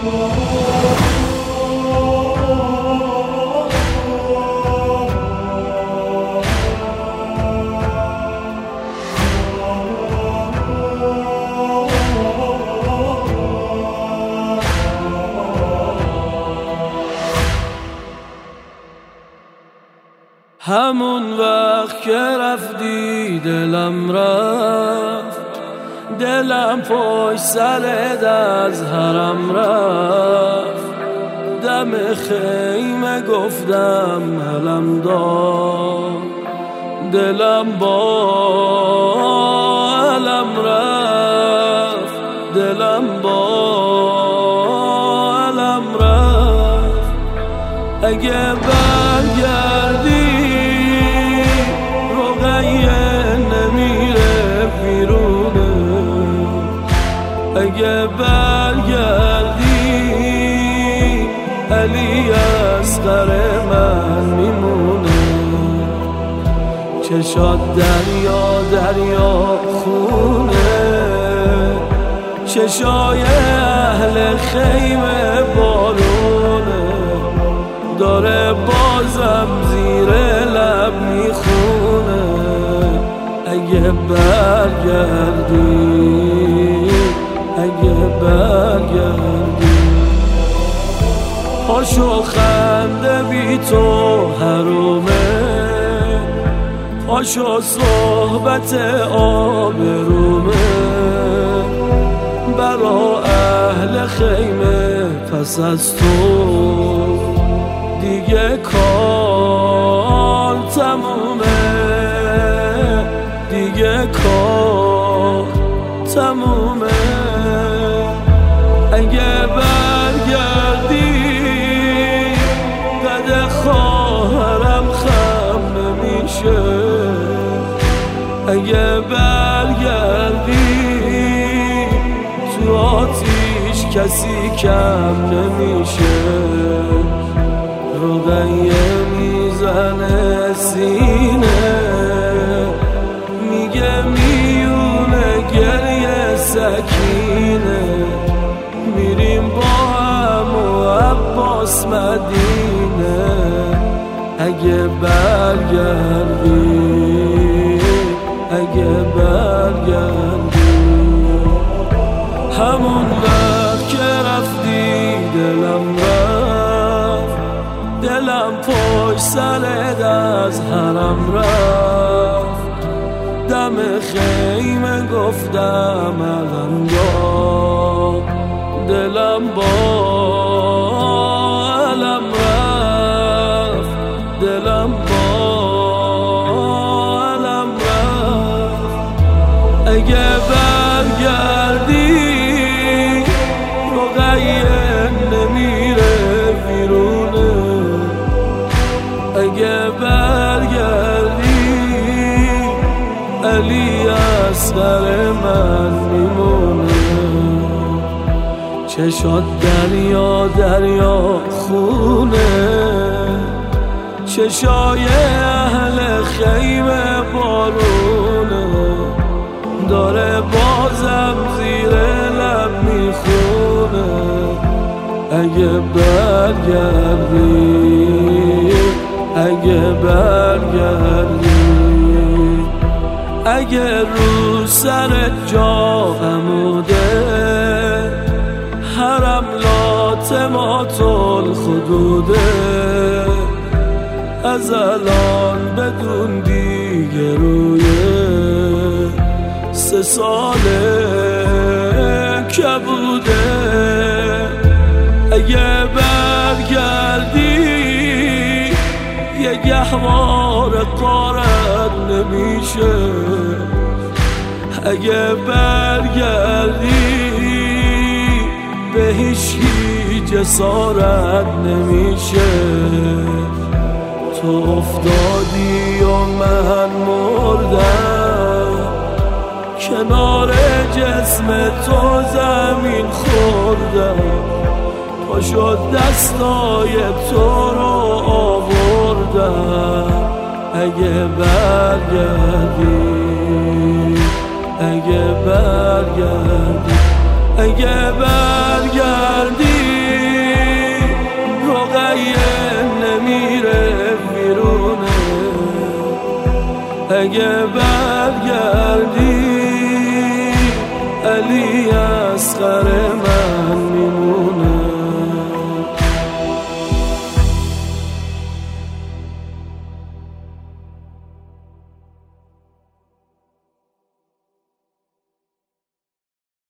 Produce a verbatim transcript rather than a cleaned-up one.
همون وقت که رفتی دلم رفت، دلم پشت سرت از حرم رفت. دم خیمه گفتم علم دار، دلم با علم رفت، دلم با علم رفت. اگه برگردی نمیره بیرونه، اگه برگردی علی اصغر من میمونه. چشات دریا دریا خونه، چشای اهل خیمه بارونه، داره بازم زیر لب میخونه. اگه برگردی، اگه برگردی، پاشو خنده بی تو حرومه، پاشو صحبت آبرومه. برا اهل خیمه پس از تو دیگه کار تمومه، دیگه کار تمومه. اگه برگردی قد خواهرم خم نمیشه، اگه برگردی تو آتیش کسی کم نمیشه. رقیه میزنه سینه، میگه میونه گریه سکینه. میریم با هم و عباس مدینه. اگه برگردی، اگه برگردی، همون وقت که رفتی دلم رفت، دلم پشت سرت از حرم رفت. دم خیمه گفتم علم دار، دلم با علم رفت، دلم با علم رفت. اگه برگردی رقیه نمیره بیرونه، اگه برگردی علی اصغر من میمونه. چشات دریا دریا خونه، چشای اهل خیمه بارونه، داره بازم زیر لب میخونه. اگه برگردی، اگه برگردی، اگه رو سرت جا غموده، حرم لاتمات الخدوده. از الان بدون دیگه روی سه ساله کبوده. اگه برگردی یه گهوار قارت نمیشه، اگه برگردی به هیچی جسارت نمیشه. تو افتادی و من مردم، کنار جسم تو زمین خوردم. پاشو دستای تو رو آوردم. اگه برگردی، اگه برگردی، اگه برگردی اگه برگردی علی اصغر